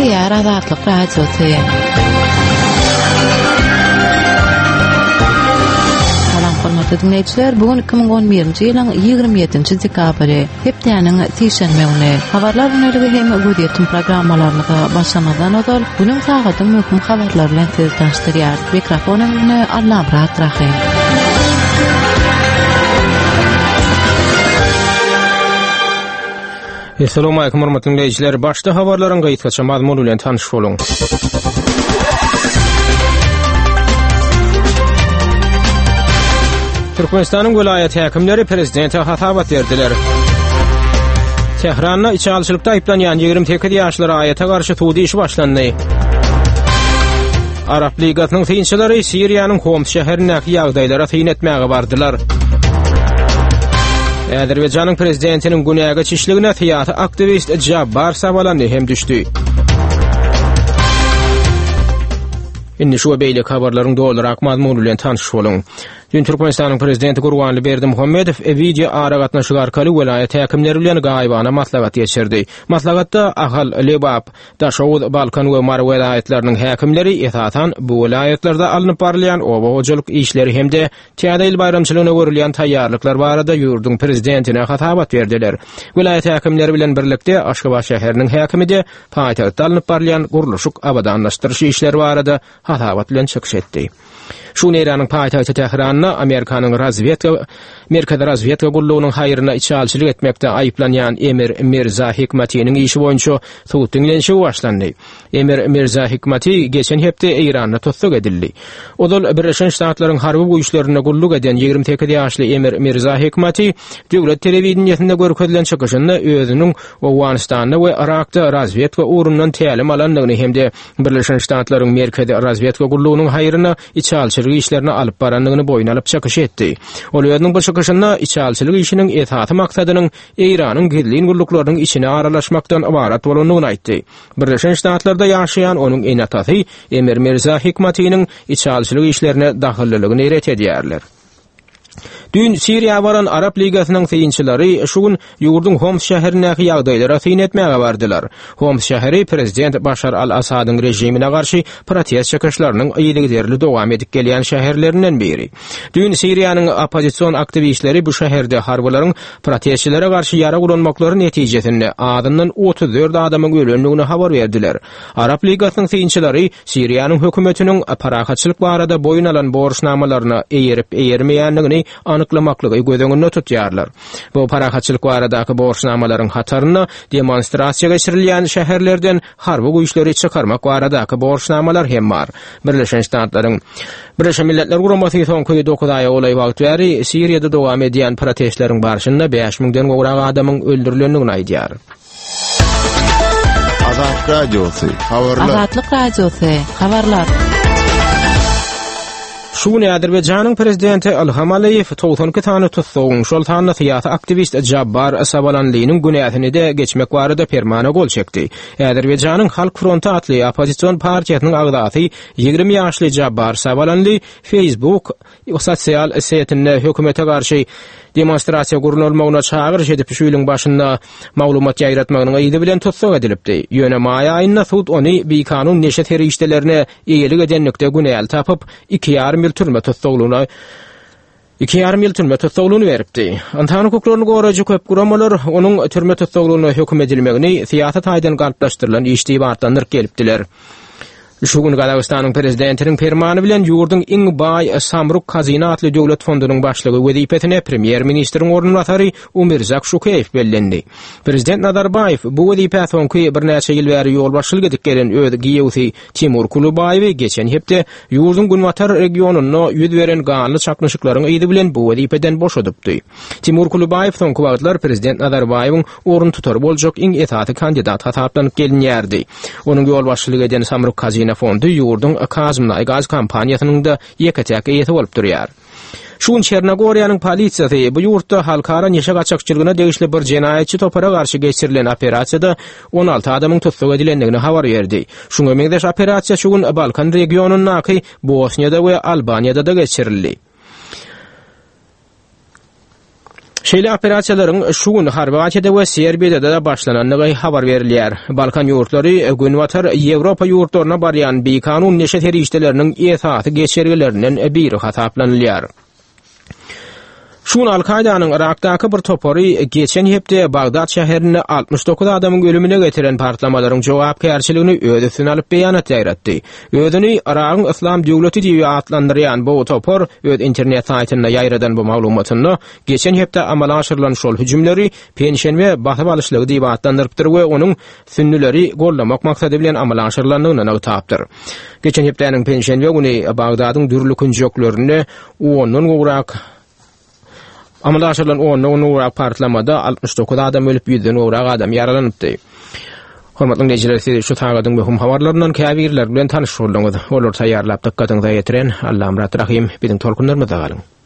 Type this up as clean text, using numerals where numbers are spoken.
ýer Azatlyk radiosu. Hormatly dinleýijiler, bugün 2011-nji ýylyň 27-nji dekabry, hepdeniň sişenme güni. Habarlar öneligi hem Gudiýetin programmalaryny başlamadan öňe bugün sagatyň möhüm habarlar bilen sizi tanıştyrýar. Mikrofonyny Allam Rahatrakyn. Assalamu alaykum hormatly dinleýijiler. Başda habarlaryň gaýtgaça mazmuny bilen tanyş boluň. Türkmenistanyň vilayet häkimleri prezidente hatabat berdiler. Tehranda içalçylykda aýplanýan 28 ýaşly aýata garşy tuğdy işi başlandy. Arap Ligasynyň synçylary Siriýanyň Homs şäherindäki ýagdaýlara tyn etmäge bardylar. Azerbaýjanyň prezidentiniň günäge çişligine tiýaty aktivist Jabbar Sabalany hem düşdi. Indi şu beýle habarlaryň dolarak mazmuny bilen tanyş boluň. Dün Türkmenistanyň prezidenti Gurbanly Berdimuhammedow video ara gatnaşyk arkaly vilayet häkimleri bilen gaýbana maslahat geçirdi. Maslahatda Ahal, Lebap, Daşowud, Balkan we Mar vilayetleriniň häkimleri etatan bu vilayetlerde alınıp barylýan obawaçylyk işleri hemde täze bayramçylygyna görülýän taýýarlyklar barada ýurdun prezidentine hatabat berdiler. Vilayet häkimleri bilen birlikde Aşgabat şäheriniň häkimi de paýtagtda alınıp barylýan gurulşyk abadanlaşdyryş işleri barada hatabat bilen çykyş etdi. Şu neranyň paýtagty Tehranda Amerikanyň Merkezi razvedka gullugynyň haýryna içalçylyk etmekde aýplanýan Emir Mirza Hikmatynyň işi boýunça suwut dinlenşigi başlandy. Emir Mirza Hikmaty geçen hepde Eýranda tutsak edildi. Odol Birleşen Ştatlaryň harby güýçlerine gulluk eden 28 ýaşly Emir Mirza Hikmaty döwlet telewizionyasynda görkezlen çykyşynda özüniň Awganistanda we Irakda razvedka urundan tälim alandygyny hemde Birleşen Ştatlaryň Merkezi razvedka gullugynyň haýryna içalçylyk işlerini alyp barandygyny boyuna alyp çykyş etdi. Ol özüniň bu çykışynda içalçylyk işiniň etaty maksadynyň Eýranyň gizli gulluklarının içine aralaşmakdan ibarat bolanyny aýtdy. Birleşen Ştatlarda ýaşaýan onuň enatasy Emir Mirza Hikmatynyň içalçylyk işlerine dahilligini eret edýärler. Dün Siriýa baran Arap Ligasynyň synçylary şu gün ýurdun Homs şäherindäki ýagdaýlara tyn etmäge bardylar. Homs şäheri prezident Başar al-Asadyň rejimine garşy protest çykyşlarynyň ýylygy dowam edip gelýän şäherlerinden biri. Dün Siriýanyň opozisiýon aktivistleri bu şäherde harbylaryň protestçilere garşy ýara gulanmaklary netijesinde adyndan 34 adamyň ölendigini habar berdiler. Arap Ligasynyň synçylary Siriýanyň hökümetiniň parahatçylyk barada boyun alan borçnamalaryna eýerip-eýermeýändigini anyklamaklygy gözüňde tutýarlar. Bu parahatçylyk baradaky borçnamalaryň hataryna demonstrasiýa geçirilýän şäherlerden harby güýçleri çykarmak baradaky borçnamalar hem bar. Birleşen Ştatlaryň Birleşen Milletler Guramasyny soňky 9 aý olay wagtary Siriýada dowam edýän protestleriň barşynda 5000den gowrak adamyň öldürilendigini aýdýar. Azatlyk radiosu, habarlar. Azatlyk radiosu, habarlar. Şu Azerbaýjanyň prezidenti Ilham Aliýew 92 tany tutsagyň şol tanyna tiýaty aktivist Jabbar Sabalanyň günäsini de geçmek barada permana gol çekdi. Azerbaýjanyň Halk Fronty atly opozisiýon partiýasynyň agdaty 20 ýaşly Jabbar Sabalany Facebook sosial setinde hökümete garşy demonstrasiýa gurulmagyna çagyryş edip şu ýylyň başynda maglumat ýaýratmagynyň aýdy bilen tutsak edilipdi. Ýöne maý aýynda sud ony bikanun neşet herişdelerine eýelik edenlikde günäl tapyp 2,5 ýyl türme tutsaglygyna 2,5 ýyl türme tutsaglygyny beripdi. Antan hukuklaryny goraýjy köp guramalar onuň türme tutsaglygyna hökm edilmegini siýasat taýdan gantlaşdyrylan işdi bardandyr gelipdiler. Şu gün Gazagystanyň prezidentiniň fermany bilen ýurdun iň baý Samruk Kazina atly döwlet fondunyň başlygy wezipetine premier ministriň ornunatary Umirzak Şukeýew bellendi. Prezident Nazarbayew bu wezipet soňky bir näçe ýyl bäri ýol başçylyk edip gelen öz giýewsi Timur Kulubayew geçen hepde ýurdun Gunwatar regionuny ýüz beren ganly çaknyşyklaryň ýydy bilen bu wezipeden boşadypdy. Timur Kulubayew soňky wagtlar prezident Nazarbayewiň orun tutar boljak iň etaty kandidat hataplanıp gelinýärdi. Onuň ýol başçylyk eden Samruk Kazina fondu ýurdun Kazmynay gaz kampaniýasynyň da ýeketäk eýeti bolup durýar. Şun Çernogoriýanyň polisiýasy bu ýurtda halkara neşe gaçakçylygyna degişli bir jenaýetçi topara garşy geçirilen operasiýada 16 adamyň tutsak edilendigini habar berdi. Şuňa meňdeş operasiýa şu gün Balkan regionunyň Bosniýada we Albaniýada da geçirildi. Şeýle operasiýalaryň şu gün Horwatiýada we Serbiýada da başlananyny habar berilýär. Balkan ýurtlary Günwatar Ýewropa ýurtlaryna barýan beýkanun neşe terişdeleriniň esaty geçergelerinden biri hataplanylýar. Şun Al-Qaidanyň Irakdaky bir topary geçen hepde Bagdad şäherine 69 adamyň ölümine getiren partlamalaryň jogapkärçiligini öz üstüne alyp beýanat ýaratdy. Özüni Irakyň Islam döwleti diýip adlandyrýan bu topar öz internet saýtyna ýaýradan bu maglumatyny geçen hepde amala aşyrylan şol hüjümleri penşenwe batyp alyşlygy diýip adlandyrypdyr we onuň sünnileri gollamak maksady bilen amala aşyrylanyny ýa-da geçen hepdeň penşenwe güni Bagdadyň dürli künjeklerini ondan gowrak amala aşyrylan onu partlamada 69 adam ölüp 100den gowrak adam yaralanypdy. Hormatly dinleyijiler, şu tagadyň möhüm habarlaryndan käbirler bilen tanyş boldyňyz. Olar taýýarlap dikkatyňizi ýetiren Allahym rahim biziň tolkunlarymyza galyň.